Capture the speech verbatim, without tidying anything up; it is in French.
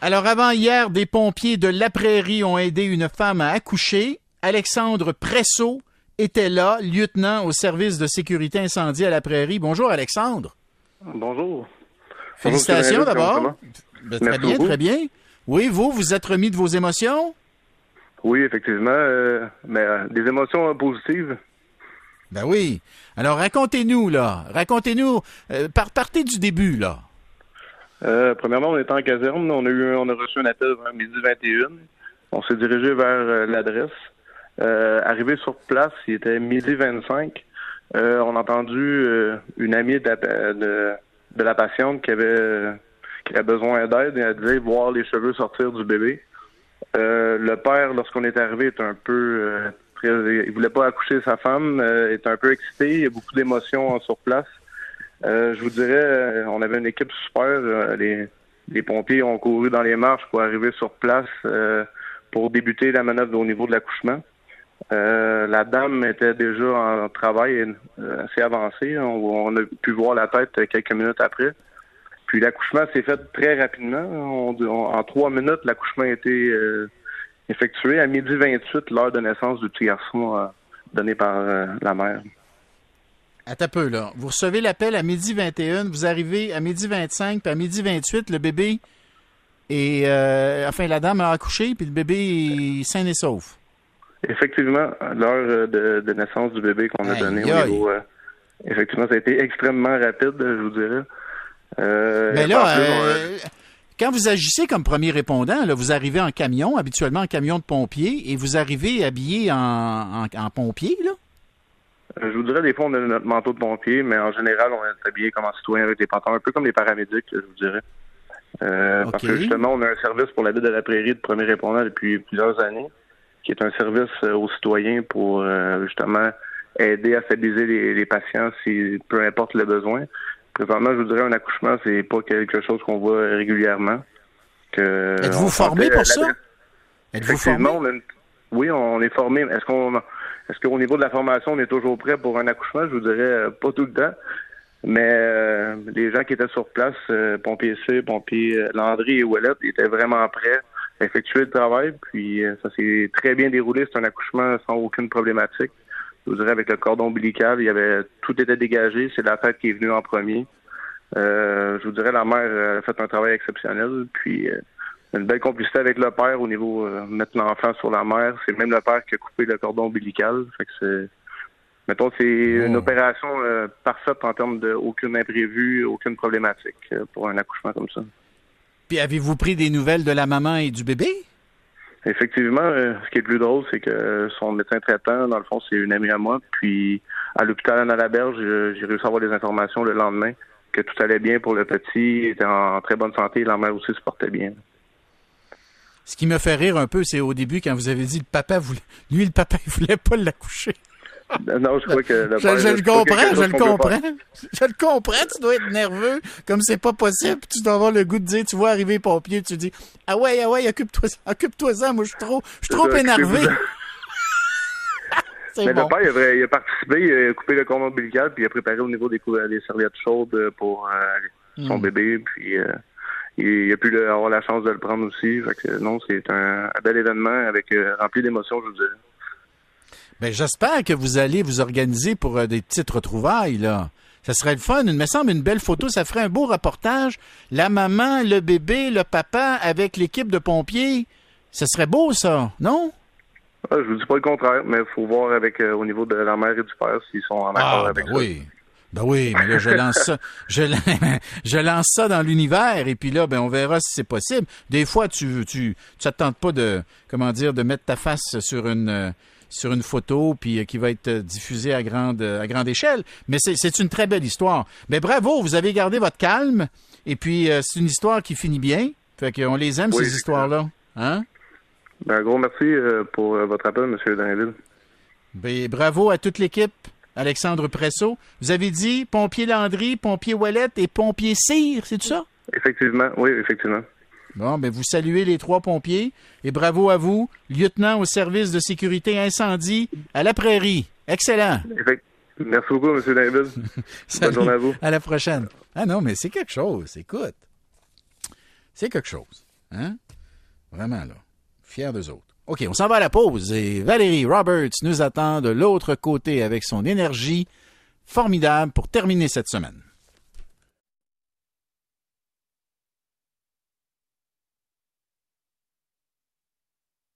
Alors, avant-hier, des pompiers de La Prairie ont aidé une femme à accoucher. Alexandre Presso était là, lieutenant au service de sécurité incendie à La Prairie. Bonjour, Alexandre. Bonjour. Félicitations Bonjour, d'abord. Ben, très bien, beaucoup. très bien. Oui, vous, vous êtes remis de vos émotions? Oui, effectivement, euh, mais euh, des émotions euh, positives. Ben oui. Alors, racontez-nous, là. Racontez-nous. Euh, par, partez du début, là. Euh, premièrement, on était en caserne. On a eu, on a reçu un appel vers midi vingt et une. On s'est dirigé vers euh, l'adresse. Euh, arrivé sur place, il était midi vingt-cinq. Euh, on a entendu euh, une amie de la, de, de la patiente qui avait, qui avait besoin d'aide. Elle disait voir les cheveux sortir du bébé. Euh, le père, lorsqu'on est arrivé, était un peu... Euh, très, il voulait pas accoucher sa femme. Euh, était un peu excité. Il y a beaucoup d'émotions sur place. Euh, je vous dirais, euh, on avait une équipe super. Euh, les, les pompiers ont couru dans les marches pour arriver sur place euh, pour débuter la manœuvre au niveau de l'accouchement. Euh, la dame était déjà en travail euh, assez avancé. On, on a pu voir la tête quelques minutes après. Puis l'accouchement s'est fait très rapidement. On, on, en trois minutes, l'accouchement a été euh, effectué. À midi vingt-huit, l'heure de naissance du petit garçon euh, donné par euh, la mère. Attends un peu, là. Vous recevez l'appel à midi vingt et une, vous arrivez à midi vingt-cinq, puis à midi vingt-huit, le bébé est... Euh, enfin, la dame a accouché, puis le bébé est sain et sauf. Effectivement, l'heure de, de naissance du bébé qu'on a donné au niveau... Euh, effectivement, ça a été extrêmement rapide, je vous dirais. Euh, Mais là, plus, euh, a... quand vous agissez comme premier répondant, là, vous arrivez en camion, habituellement en camion de pompier, et vous arrivez habillé en, en, en pompier, là? Je vous dirais, des fois, on a notre manteau de pompier, mais en général, on est habillé comme un citoyen avec des pantalons, un peu comme les paramédics, je vous dirais. Euh, okay. Parce que justement, on a un service pour la ville de La Prairie de premier répondant depuis plusieurs années, qui est un service aux citoyens pour euh, justement aider à stabiliser les, les patients, si peu importe le besoin. Présentement, je vous dirais, un accouchement, c'est pas quelque chose qu'on voit régulièrement. Que Êtes-vous formé pour ça? Êtes-vous formé? On a une... Oui, on est formé. Est-ce qu'on Est-ce qu'au niveau de la formation, on est toujours prêt pour un accouchement? Je vous dirais euh, pas tout le temps. Mais euh, les gens qui étaient sur place, euh, pompiers C, pompiers euh, Landry et Ouellette, ils étaient vraiment prêts à effectuer le travail. Puis euh, ça s'est très bien déroulé. C'est un accouchement sans aucune problématique. Je vous dirais, avec le cordon ombilical, il y avait tout était dégagé. C'est la fête qui est venue en premier. Euh, je vous dirais, la mère a fait un travail exceptionnel. Puis euh, une belle complicité avec le père au niveau euh, mettre l'enfant sur la mère. C'est même le père qui a coupé le cordon ombilical. Fait que c'est, mettons, c'est oh. une opération euh, parfaite en termes de aucune imprévue, aucune problématique euh, pour un accouchement comme ça. Puis avez-vous pris des nouvelles de la maman et du bébé? Effectivement, euh, ce qui est le plus drôle, c'est que son médecin traitant, dans le fond, c'est une amie à moi. Puis à l'hôpital Anne-à-la-Berge, j'ai réussi à avoir des informations le lendemain que tout allait bien pour le petit, il était en très bonne santé, et la mère aussi se portait bien. Ce qui me fait rire un peu, c'est au début, quand vous avez dit le papa voulait... Lui, le papa, il voulait pas l'accoucher. Non, je crois que... Le je, père, je, je le comprends, je le comprends. Je le comprends, tu dois être nerveux, comme c'est pas possible. Tu dois avoir le goût de dire, tu vois arriver pompier, tu dis « Ah ouais, ah ouais, occupe-toi occupe-toi ça, moi je suis trop, je suis trop énervé. » Mais bon. Le père, il a, il a participé, il a coupé le cordon ombilical, puis il a préparé au niveau des, des serviettes chaudes pour euh, son mm. bébé, puis... Euh, il a pu le, avoir la chance de le prendre aussi. Fait que non, c'est un, un bel événement avec euh, rempli d'émotions, je vous dirais. Ben, j'espère que vous allez vous organiser pour euh, des petites retrouvailles, là. Ça serait le fun. Il me semble une belle photo. Ça ferait un beau reportage. La maman, le bébé, le papa avec l'équipe de pompiers. Ça serait beau, ça, non? Ah, je vous dis pas le contraire, mais il faut voir avec euh, au niveau de la mère et du père s'ils sont en accord ah, avec ben ça. Oui. Ben oui, mais là, je lance ça, je, je lance ça dans l'univers, et puis là, ben, on verra si c'est possible. Des fois, tu, tu, tu te tentes pas de, comment dire, de mettre ta face sur une, sur une photo, puis qui va être diffusée à grande, à grande échelle. Mais c'est, c'est une très belle histoire. Mais bravo, vous avez gardé votre calme, et puis euh, c'est une histoire qui finit bien. Fait qu'on les aime, oui, ces histoires-là. Hein? Ben, un gros merci euh, pour euh, votre appel, M. Drainville. Ben, bravo à toute l'équipe. Alexandre Presso. Vous avez dit pompier Landry, pompier Ouellette et pompier Cyr, c'est tout ça? Effectivement, oui, effectivement. Bon, ben vous saluez les trois pompiers et bravo à vous, lieutenant au service de sécurité incendie à La Prairie. Excellent. Effect- Merci beaucoup, M. David. Bonne journée à vous. À la prochaine. Ah non, mais c'est quelque chose, écoute. C'est quelque chose. Hein? Vraiment, là. Fiers d'eux autres. OK, on s'en va à la pause et Valérie Roberts nous attend de l'autre côté avec son énergie formidable pour terminer cette semaine.